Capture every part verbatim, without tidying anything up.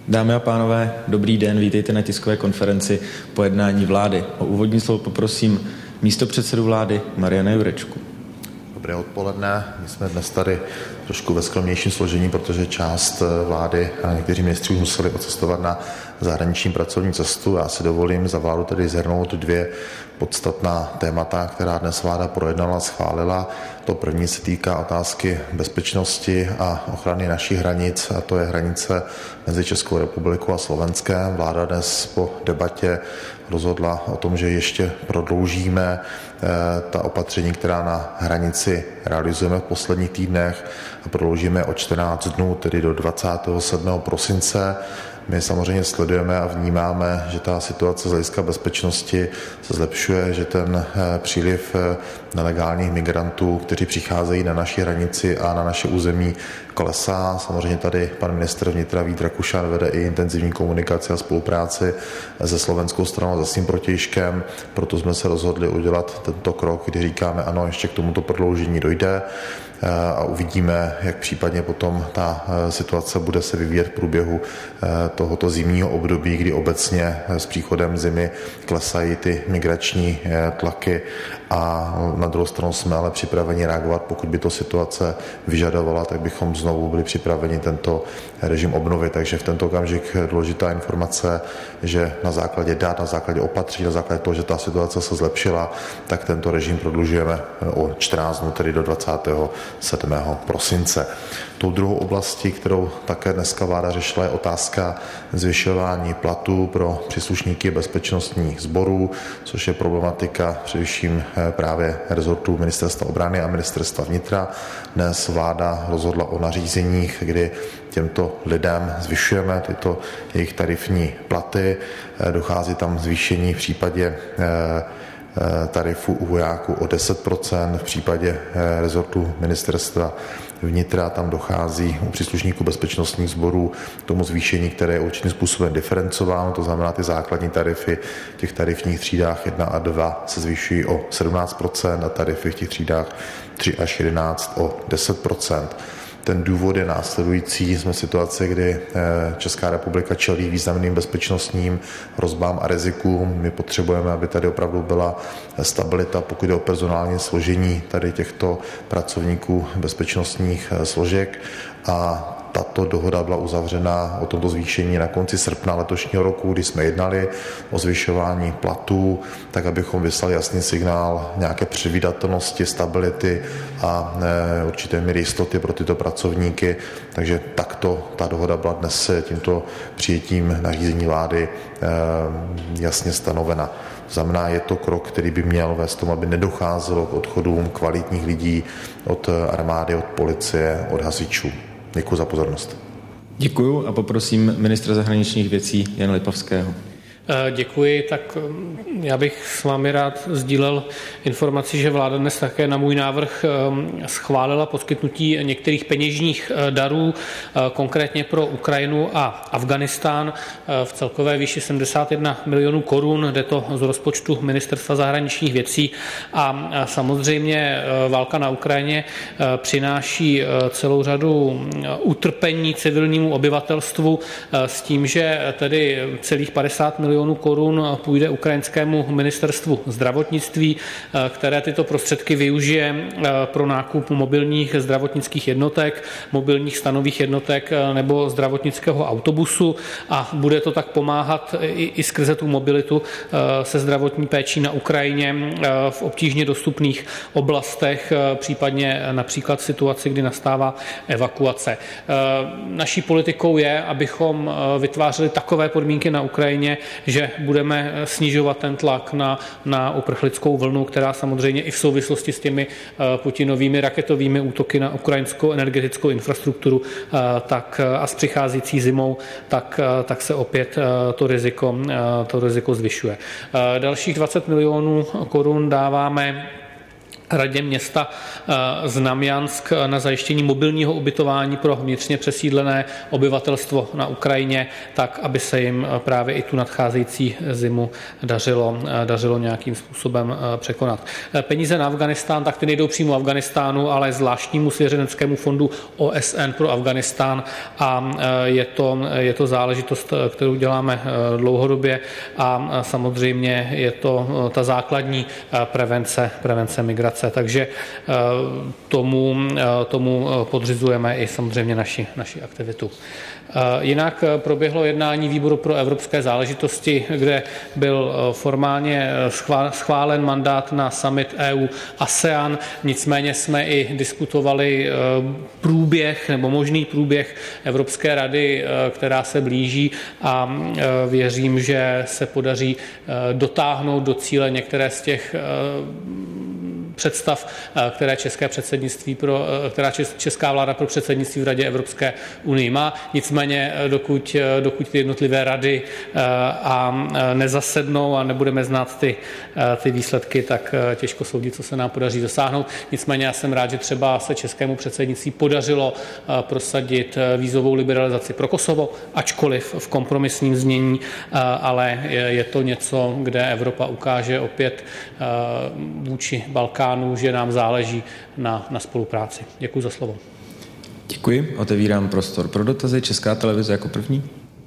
Dámy a pánové, dobrý den, vítejte na tiskové konferenci po jednání vlády. O úvodní slovo poprosím místopředsedu vlády Mariana Jurečku. Dobré odpoledne. My jsme dnes tady trošku ve skromnějším složení, protože část vlády a někteří ministři museli odcestovat na zahraniční pracovní cestu. Já si dovolím za vládu tedy shrnout dvě podstatná témata, která dnes vláda projednala a schválila. To první se týká otázky bezpečnosti a ochrany našich hranic, a to je hranice mezi Českou republikou a Slovenskem. Vláda dnes po debatě rozhodla o tom, že ještě prodloužíme ta opatření, která na hranici realizujeme v posledních týdnech, a prodloužíme o čtrnáct dnů, tedy do dvacátého sedmého prosince. My samozřejmě sledujeme a vnímáme, že ta situace z hlediska bezpečnosti se zlepšuje, že ten příliv nelegálních migrantů, kteří přicházejí na naši hranici a na naše území, klesá. Samozřejmě tady pan ministr vnitra Vít Rakušan vede i intenzivní komunikaci a spolupráci se slovenskou stranou, se svým protějškem. Proto jsme se rozhodli udělat tento krok, kdy říkáme ano, ještě k tomuto prodloužení dojde a uvidíme, jak případně potom ta situace bude se vyvíjet v průběhu tohoto zimního období, kdy obecně s příchodem zimy klesají ty migrační tlaky, a na druhou stranu jsme ale připraveni reagovat, pokud by to situace vyžadovala, tak bychom znovu byli připraveni tento režim obnovit. Takže v tento okamžik důležitá informace, že na základě dat, na základě opatření, na základě toho, že ta situace se zlepšila, tak tento režim prodlužujeme o čtrnáct dnů, tedy do dvacátého sedmého prosince. Tou druhou oblastí, kterou také dneska vláda řešila, je otázka zvyšování platů pro příslušníky bezpečnostních sborů, což je problematika především právě rezortu Ministerstva obrany a Ministerstva vnitra. Dnes vláda rozhodla o nařízeních, kdy těmto lidem zvyšujeme tyto jejich tarifní platy. Dochází tam zvýšení v případě tarifu u vojáků o deset procent, v případě rezortu Ministerstva vnitra tam dochází u příslušníků bezpečnostních sborů k tomu zvýšení, které je určitým způsobem diferencováno, to znamená ty základní tarify v těch tarifních třídách jedna a dva se zvyšují o sedmnáct procent a tarify v těch třídách tři až jedenáct o deset procent. Ten důvod je následující. Jsme v situaci, kdy Česká republika čelí významným bezpečnostním hrozbám a rizikům. My potřebujeme, aby tady opravdu byla stabilita, pokud jde o personální složení tady těchto pracovníků bezpečnostních složek, a tato dohoda byla uzavřena o tomto zvýšení na konci srpna letošního roku, kdy jsme jednali o zvyšování platů, tak abychom vyslali jasný signál nějaké předvídatelnosti, stability a určité míry jistoty pro tyto pracovníky. Takže takto ta dohoda byla dnes tímto přijetím nařízení vlády jasně stanovena. To znamená, je to krok, který by měl vést tomu, aby nedocházelo k odchodům kvalitních lidí od armády, od policie, od hasičů. Děkuji za pozornost. Děkuji a poprosím ministra zahraničních věcí Jana Lipavského. Děkuji, tak já bych s vámi rád sdílel informaci, že vláda dnes také na můj návrh schválila poskytnutí některých peněžních darů, konkrétně pro Ukrajinu a Afghánistán v celkové výši sedmdesát jedna milionů korun, jde to z rozpočtu Ministerstva zahraničních věcí, a samozřejmě válka na Ukrajině přináší celou řadu utrpení civilnímu obyvatelstvu s tím, že tedy celých padesát milionů korun půjde ukrajinskému ministerstvu zdravotnictví, které tyto prostředky využije pro nákup mobilních zdravotnických jednotek, mobilních stanových jednotek nebo zdravotnického autobusu, a bude to tak pomáhat i, i skrze tu mobilitu se zdravotní péčí na Ukrajině v obtížně dostupných oblastech, případně například v situaci, kdy nastává evakuace. Naší politikou je, abychom vytvářeli takové podmínky na Ukrajině, že budeme snižovat ten tlak na, na uprchlickou vlnu, která samozřejmě i v souvislosti s těmi Putinovými raketovými útoky na ukrajinskou energetickou infrastrukturu tak a s přicházející zimou, tak, tak se opět to riziko, to riziko zvyšuje. Dalších dvacet milionů korun dáváme radě města Znamjansk na zajištění mobilního ubytování pro vnitřně přesídlené obyvatelstvo na Ukrajině, tak, aby se jim právě i tu nadcházející zimu dařilo, dařilo nějakým způsobem překonat. Peníze na Afganistán, tak ty nejdou přímo Afganistánu, ale zvláštnímu svěřeneckému fondu O S N pro Afganistán a je to, je to záležitost, kterou děláme dlouhodobě a samozřejmě je to ta základní prevence, prevence migrace. Takže tomu, tomu podřizujeme i samozřejmě naši, naši aktivitu. Jinak proběhlo jednání výboru pro evropské záležitosti, kde byl formálně schválen mandát na summit E U ASEAN, nicméně jsme i diskutovali průběh nebo možný průběh Evropské rady, která se blíží a věřím, že se podaří dotáhnout do cíle některé z těch představ, které české předsednictví pro, která česká vláda pro předsednictví v Radě Evropské unii má. Nicméně dokud, dokud ty jednotlivé rady a nezasednou a nebudeme znát ty, ty výsledky, tak těžko soudit, co se nám podaří dosáhnout. Nicméně já jsem rád, že třeba se českému předsednictví podařilo prosadit vízovou liberalizaci pro Kosovo, ačkoliv v kompromisním znění, ale je to něco, kde Evropa ukáže opět vůči Balkánu, že nám záleží na, na spolupráci. Děkuji za slovo. Děkuji. Otevírám prostor pro dotazy. Česká televize jako první.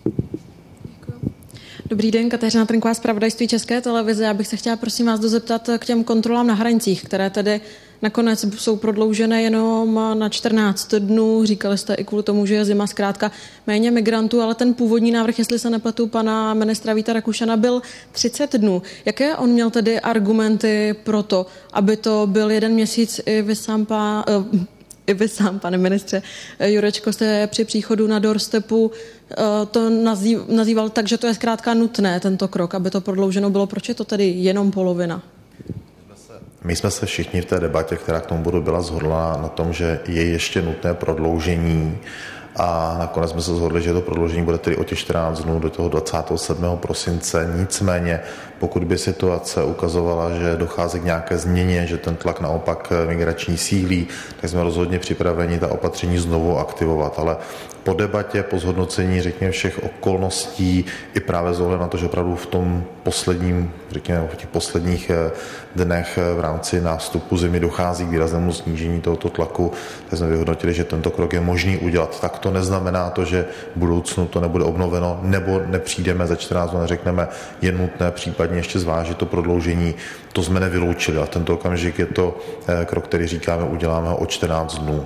Dobrý den, Kateřina Trnková, zpravodajství České televize. Já bych se chtěla prosím vás dozeptat k těm kontrolám na hranicích, které tedy nakonec jsou prodloužené jenom na čtrnáct dnů. Říkali jste i kvůli tomu, že je zima, zkrátka méně migrantů, ale ten původní návrh, jestli se nepletu, pana ministra Víta Rakušana, byl třicet dnů. Jaké on měl tedy argumenty pro to, aby to byl jeden měsíc? I vy sám, pá, i vy sám pane ministře Jurečko, jste při příchodu na doorstepu to nazýval tak, že to je zkrátka nutné, tento krok, aby to prodlouženo bylo. Proč je to tedy jenom polovina? My jsme se všichni v té debatě, která k tomu bodu byla, shodla na tom, že je ještě nutné prodloužení a nakonec jsme se shodli, že to prodloužení bude tedy o těch čtrnáct dnů do toho dvacátého sedmého prosince. Nicméně, pokud by situace ukazovala, že dochází k nějaké změně, že ten tlak naopak migrační sílí, tak jsme rozhodně připraveni ta opatření znovu aktivovat. Ale po debatě, po zhodnocení, řekněme, všech okolností i právě z ohledu na to, že opravdu v tom posledním, řekněme, v těch posledních dnech v rámci nástupu zimy dochází k výraznému snížení tohoto tlaku, tak jsme vyhodnotili, že tento krok je možný udělat. Tak to neznamená to, že v budoucnu to nebude obnoveno, nebo nepřijdeme za čtrnáct dnů a řekneme, je nutné případně ještě zvážit to prodloužení. To jsme nevyloučili a v tento okamžik je to krok, který říkáme, uděláme ho o čtrnáct dnů.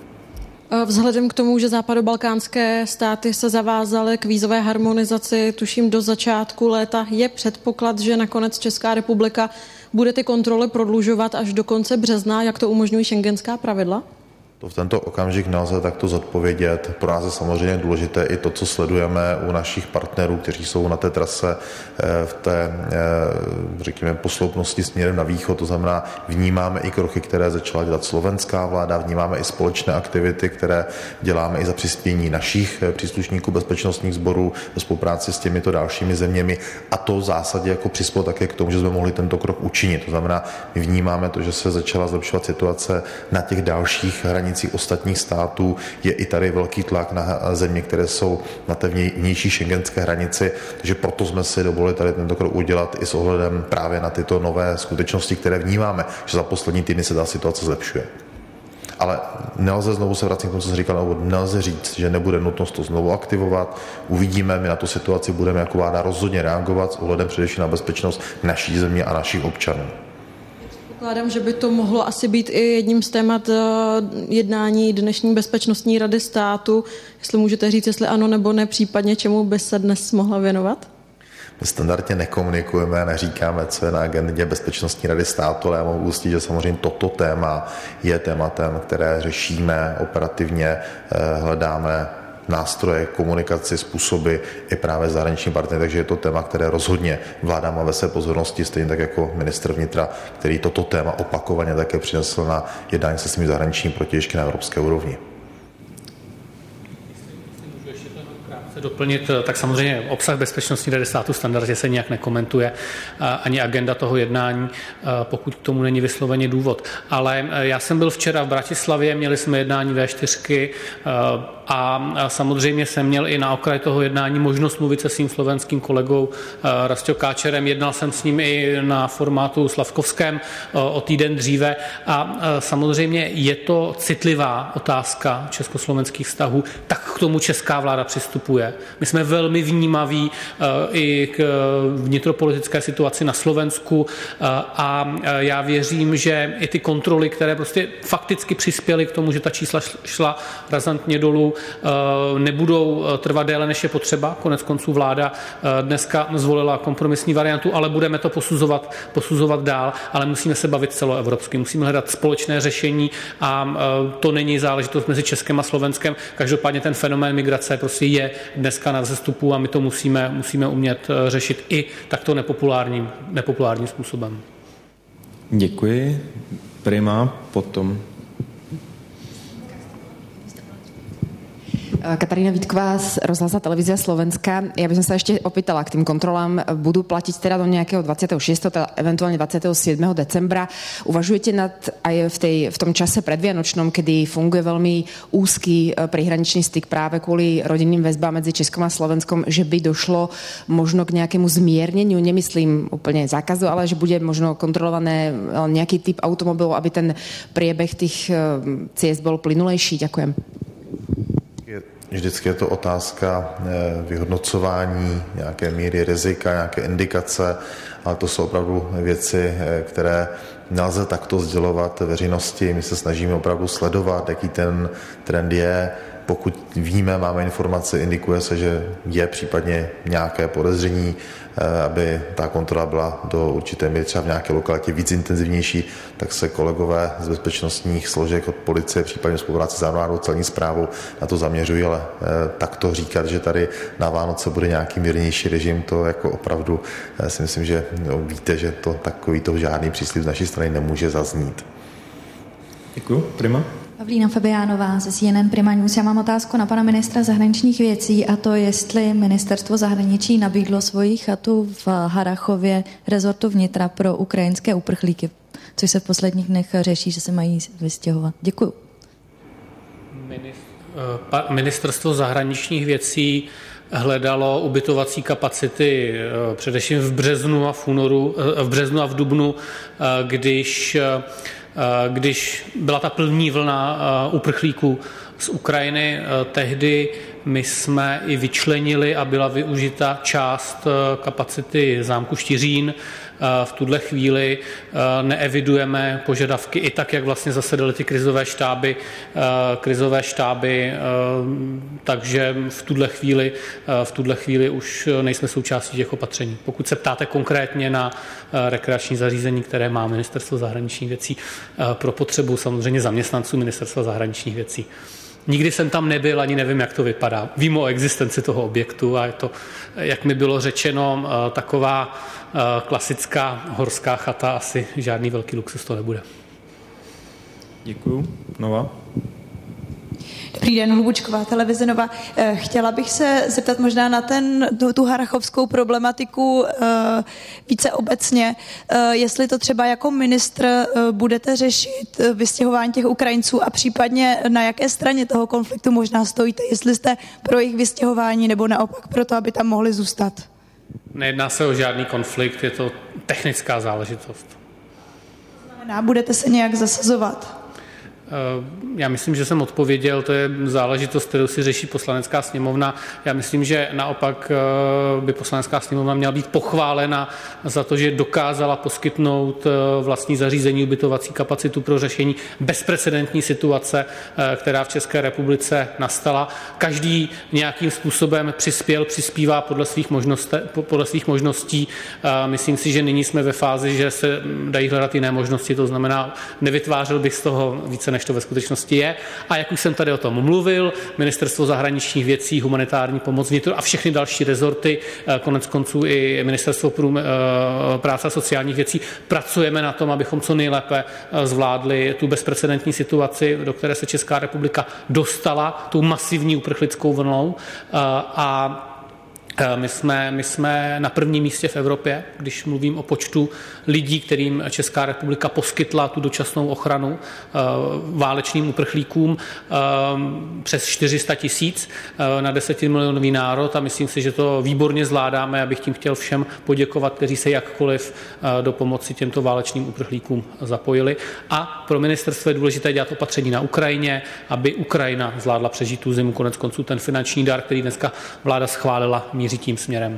Vzhledem k tomu, že západobalkánské státy se zavázaly k vízové harmonizaci, tuším do začátku léta, je předpoklad, že nakonec Česká republika bude ty kontroly prodlužovat až do konce března, jak to umožňují schengenská pravidla? To v tento okamžik nelze takto zodpovědět. Pro nás je samozřejmě důležité i to, co sledujeme u našich partnerů, kteří jsou na té trase v té, řekněme, posloupnosti směrem na východ. To znamená, vnímáme i kroky, které začala dělat slovenská vláda, vnímáme i společné aktivity, které děláme i za přispění našich příslušníků bezpečnostních sborů ve spolupráci s těmito dalšími zeměmi. A to v zásadě jako přispělo také k tomu, že jsme mohli tento krok učinit. To znamená, my vnímáme to, že se začala zlepšovat situace na těch dalších hranicích ostatních států, je i tady velký tlak na země, které jsou na té vnější schengenské hranici, takže proto jsme si dovolili tady tento krok udělat i s ohledem právě na tyto nové skutečnosti, které vnímáme, že za poslední týdny se ta situace zlepšuje. Ale nelze, znovu se vracím k tomu, co jsem říkal, nebo nelze říct, že nebude nutnost to znovu aktivovat. Uvidíme, my na tu situaci budeme jako vláda rozhodně reagovat s ohledem především na bezpečnost naší země a našich občanů. Předpokládám, že by to mohlo asi být i jedním z témat jednání dnešní bezpečnostní rady státu. Jestli můžete říct, jestli ano nebo ne, případně čemu by se dnes mohla věnovat? My standardně nekomunikujeme, neříkáme, co je na agendě bezpečnostní rady státu, ale já mohu ujistit, že samozřejmě toto téma je tématem, které řešíme operativně, hledáme nástroje, komunikaci, způsoby i právě zahraniční partnery, takže je to téma, které rozhodně vláda má ve své pozornosti, stejně tak jako ministr vnitra, který toto téma opakovaně také přinesl na jednání se svými zahraničními protějšky na evropské úrovni. ještě to krátce doplnit, tak samozřejmě obsah bezpečnostní rady státu standardně se nějak nekomentuje, ani agenda toho jednání, pokud k tomu není vysloveně důvod. Ale já jsem byl včera v Bratislavě, měli jsme jednání vé čtyři a samozřejmě jsem měl i na okraj toho jednání možnost mluvit se svým slovenským kolegou Rasťo Káčerem. Jednal jsem s ním i na formátu slavkovském o týden dříve a samozřejmě je to citlivá otázka československých vztahů, tak k tomu česká vláda přistupuje. My jsme velmi vnímaví i k vnitropolitické situaci na Slovensku a já věřím, že i ty kontroly, které prostě fakticky přispěly k tomu, že ta čísla šla razantně dolů, nebudou trvat déle, než je potřeba. Konec konců vláda dneska zvolila kompromisní variantu, ale budeme to posuzovat, posuzovat dál, ale musíme se bavit celoevropsky, musíme hledat společné řešení a to není záležitost mezi Českem a Slovenskem. Každopádně ten fenomén migrace prostě je dneska na vzestupu a my to musíme, musíme umět řešit i takto nepopulárním, nepopulárním způsobem. Děkuji. Prima, potom. Katarína Vítková z rozhlasa Televízia Slovenska. Ja by som sa ešte opýtala k tým kontrolám. Budú platiť teda do nejakého dvadsiateho šiesteho teda eventuálne dvadsiateho siedmeho decembra. Uvažujete nad aj v, tej, v tom čase predvianočnom, kedy funguje veľmi úzky prihraničný styk práve kvôli rodinným väzbám medzi Českom a Slovenskom, že by došlo možno k nejakému zmierneniu, nemyslím úplne zákazu, ale že bude možno kontrolované nejaký typ automobilov, aby ten priebeh tých ciest bol plynulejší? Ďakujem. Vždycky je to otázka vyhodnocování nějaké míry rizika, nějaké indikace, ale to jsou opravdu věci, které nelze takto sdělovat veřejnosti. My se snažíme opravdu sledovat, jaký ten trend je. Pokud víme, máme informace, indikuje se, že je případně nějaké podezření, aby ta kontrola byla do určité míry třeba v nějaké lokalitě víc intenzivnější, tak se kolegové z bezpečnostních složek od policie, případně spolupráce s armádou, celní správou na to zaměřují, ale takto říkat, že tady na Vánoce bude nějaký mírnější režim, to jako opravdu si myslím, že no, víte, že to takový to žádný příslib z naší strany nemůže zaznít. Děkuji. Prima. Pavlína Fabiánová ze C N N Prima News. Já mám otázku na pana ministra zahraničních věcí a to, jestli ministerstvo zahraničí nabídlo svoji chatu v Harrachově rezortu vnitra pro ukrajinské uprchlíky, což se v posledních dnech řeší, že se mají vystěhovat. Děkuju. Ministerstvo zahraničních věcí hledalo ubytovací kapacity především v březnu a v únoru, v březnu a v dubnu, když když byla ta první vlna uprchlíků z Ukrajiny. Tehdy my jsme i vyčlenili a byla využita část kapacity zámku Štiřín. V tuhle chvíli neevidujeme požadavky i tak, jak vlastně zasedaly ty krizové štáby, krizové štáby, takže v tuhle chvíli, v tuhle chvíli už nejsme součástí těch opatření. Pokud se ptáte konkrétně na rekreační zařízení, které má Ministerstvo zahraničních věcí pro potřebu samozřejmě zaměstnanců Ministerstva zahraničních věcí. Nikdy jsem tam nebyl, ani nevím, jak to vypadá. Vím o existenci toho objektu a je to, jak mi bylo řečeno, taková klasická horská chata, asi žádný velký luxus to nebude. Děkuju. Nova. Dobrý den, Hlubučková, televize Nova. Chtěla bych se zeptat možná na ten, tu, tu harrachovskou problematiku uh, více obecně. Uh, jestli to třeba jako ministr uh, budete řešit uh, vystěhování těch Ukrajinců a případně na jaké straně toho konfliktu možná stojíte. Jestli jste pro jejich vystěhování nebo naopak pro to, aby tam mohli zůstat. Nejedná se o žádný konflikt, je to technická záležitost. Znamená, budete se nějak zasazovat? Já myslím, že jsem odpověděl, to je záležitost, kterou si řeší Poslanecká sněmovna. Já myslím, že naopak by Poslanecká sněmovna měla být pochválena za to, že dokázala poskytnout vlastní zařízení, ubytovací kapacitu pro řešení bezprecedentní situace, která v České republice nastala. Každý nějakým způsobem přispěl, přispívá podle svých možností. Podle svých možností. Myslím si, že nyní jsme ve fázi, že se dají hledat jiné možnosti, to znamená, nevytvářel bych z toho více než než to ve skutečnosti je. A jak už jsem tady o tom mluvil, Ministerstvo zahraničních věcí, humanitární pomoc, vnitro a všechny další rezorty, konec konců i Ministerstvo prům, práce a sociálních věcí, pracujeme na tom, abychom co nejlépe zvládli tu bezprecedentní situaci, do které se Česká republika dostala tou masivní uprchlickou vlnou. A My jsme, my jsme na prvním místě v Evropě, když mluvím o počtu lidí, kterým Česká republika poskytla tu dočasnou ochranu válečným uprchlíkům, přes čtyři sta tisíc na desetimilionový národ a myslím si, že to výborně zvládáme. Já bych tím chtěl všem poděkovat, kteří se jakkoliv do pomoci těmto válečným uprchlíkům zapojili. A pro ministerstvo je důležité dělat opatření na Ukrajině, aby Ukrajina zvládla přežít tu zimu. Konec konců ten finanční dar, který dneska vláda schválila, míří tím směrem.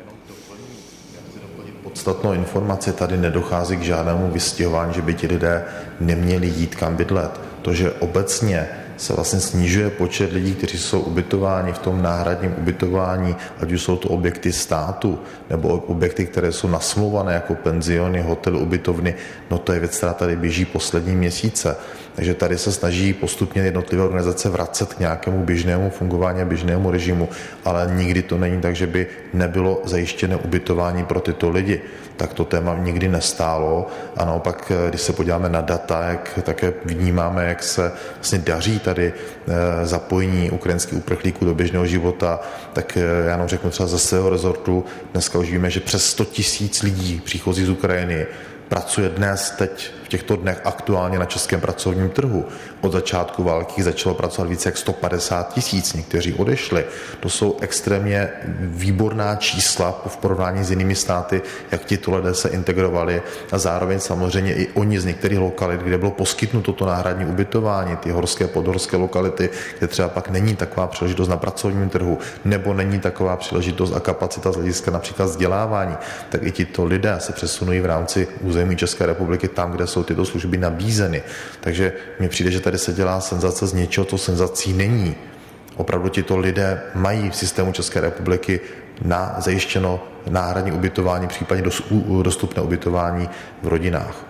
Podstatnou informaci, tady nedochází k žádnému vystěhování, že by ti lidé neměli jít kam bydlet. To, že obecně se vlastně snižuje počet lidí, kteří jsou ubytováni v tom náhradním ubytování, ať už jsou to objekty státu, nebo objekty, které jsou nasmlouvané jako penziony, hotely, ubytovny, no to je věc, která tady běží poslední měsíce. Takže tady se snaží postupně jednotlivé organizace vracet k nějakému běžnému fungování a běžnému režimu, ale nikdy to není tak, že by nebylo zajištěné ubytování pro tyto lidi. Tak to téma nikdy nestálo a naopak, když se podíváme na data, jak také vnímáme, jak se vlastně daří tady zapojení ukrajinských uprchlíků do běžného života, tak já nám řeknu třeba ze svého rezortu, dneska už víme, že přes sto tisíc lidí příchozí z Ukrajiny pracuje dnes, teď v těchto dnech aktuálně na českém pracovním trhu. Od začátku války začalo pracovat více jak sto padesát tisíc, někteří odešli. To jsou extrémně výborná čísla v porovnání s jinými státy, jak tito lidé se integrovali a zároveň samozřejmě i oni z některých lokalit, kde bylo poskytnuto to náhradní ubytování, ty horské, podhorské lokality, kde třeba pak není taková příležitost na pracovním trhu, nebo není taková příležitost a kapacita z hlediska například vzdělávání, tak i tito lidé se přesunují v rámci území České republiky tam, kde jsou tyto služby nabízeny. Takže mně přijde, že tady se dělá senzace z něčeho, co senzací není. Opravdu tito lidé mají v systému České republiky na zajištěno náhradní ubytování, případně dostupné ubytování v rodinách.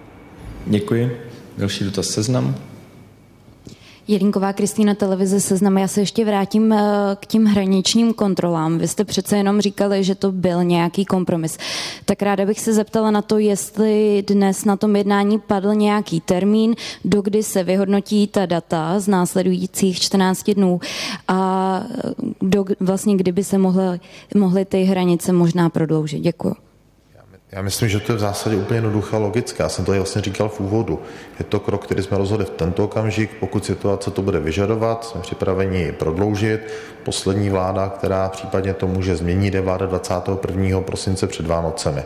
Děkuji. Další dotaz Seznam. Jelínková Kristýna, televize Seznam. Já se ještě vrátím k těm hraničním kontrolám. Vy jste přece jenom říkali, že to byl nějaký kompromis. Tak ráda bych se zeptala na to, jestli dnes na tom jednání padl nějaký termín, dokdy se vyhodnotí ta data z následujících čtrnácti dnů a do, vlastně kdyby se mohly, mohly ty hranice možná prodloužit. Děkuji. Já myslím, že to je v zásadě úplně jednoduché a logické. Já jsem to vlastně říkal v úvodu. Je to krok, který jsme rozhodli v tento okamžik. Pokud situace to bude vyžadovat, jsme připraveni ji prodloužit. Poslední vláda, která případně to může změnit, je vláda dvacátého prvního prosince před Vánocemi.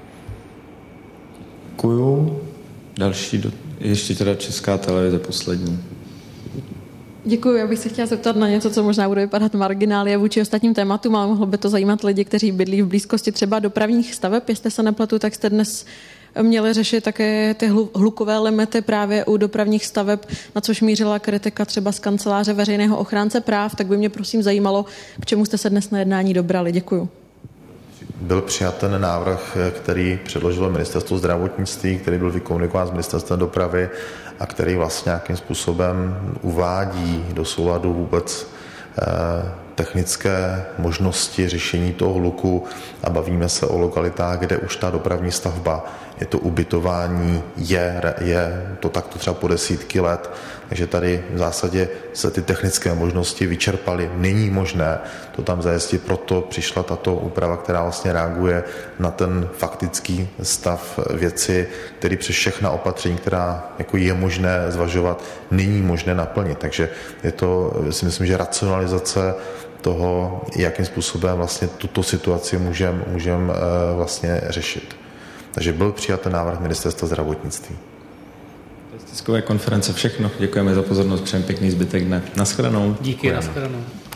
Děkuju. Další, do... ještě teda Česká televize poslední. Děkuji, já bych se chtěla zeptat na něco, co možná bude vypadat marginálie vůči ostatním tématům, ale mohlo by to zajímat lidi, kteří bydlí v blízkosti třeba dopravních staveb. Jestli se nepletu, tak jste dnes měli řešit také ty hlukové limity právě u dopravních staveb, na což mířila kritika třeba z kanceláře veřejného ochránce práv, tak by mě prosím zajímalo, k čemu jste se dnes na jednání dobrali. Děkuji. Byl přijat ten návrh, který předložilo Ministerstvo zdravotnictví, který byl vykomunikován s Ministerstvem dopravy a který vlastně nějakým způsobem uvádí do souladu vůbec eh, technické možnosti řešení toho hluku a bavíme se o lokalitách, kde už ta dopravní stavba, je to ubytování, je, je to takto třeba po desítky let, takže tady v zásadě se ty technické možnosti vyčerpaly. Není možné to tam zajistit, proto přišla tato úprava, která vlastně reaguje na ten faktický stav věci, který přes všechna opatření, která jako je možné zvažovat, není možné naplnit. Takže je to, si myslím, že racionalizace toho, jakým způsobem vlastně tuto situaci můžeme můžem vlastně řešit. Takže byl přijat ten návrh Ministerstva zdravotnictví. Z tiskové konference všechno. Děkujeme za pozornost, přejeme pěkný zbytek dne. Naschledanou. Díky, naschledanou.